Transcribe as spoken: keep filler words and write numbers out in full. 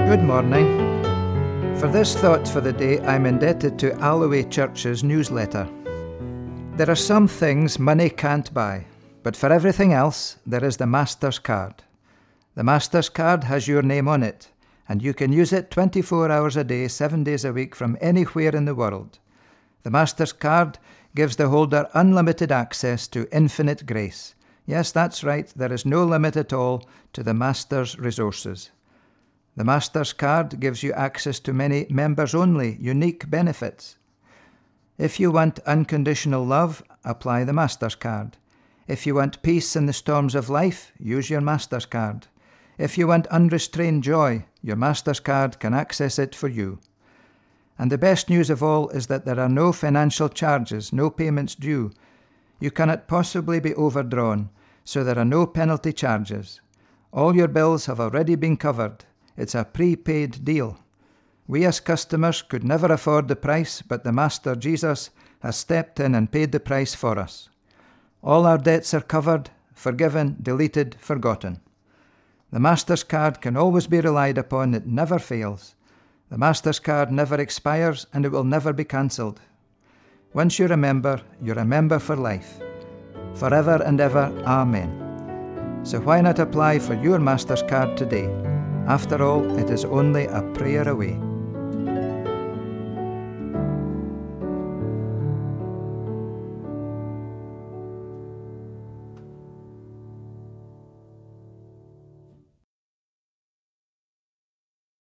Good morning. For this thought for the day, I'm indebted to Alloway Church's newsletter. There are some things money can't buy, but for everything else, there is the Master's Card. The Master's Card has your name on it, and you can use it twenty-four hours a day, seven days a week from anywhere in the world. The Master's Card gives the holder unlimited access to infinite grace. Yes, that's right, there is no limit at all to the Master's resources. The Master's Card gives you access to many members-only, unique benefits. If you want unconditional love, apply the Master's Card. If you want peace in the storms of life, use your Master's Card. If you want unrestrained joy, your Master's Card can access it for you. And the best news of all is that there are no financial charges, no payments due. You cannot possibly be overdrawn, so there are no penalty charges. All your bills have already been covered. It's a prepaid deal. We as customers could never afford the price, but the Master Jesus has stepped in and paid the price for us. All our debts are covered, forgiven, deleted, forgotten. The Master's Card can always be relied upon. It never fails. The Master's Card never expires, and it will never be cancelled. Once you're a member, you're a member for life. Forever and ever, Amen. So why not apply for your Master's Card today? After all, it is only a prayer away.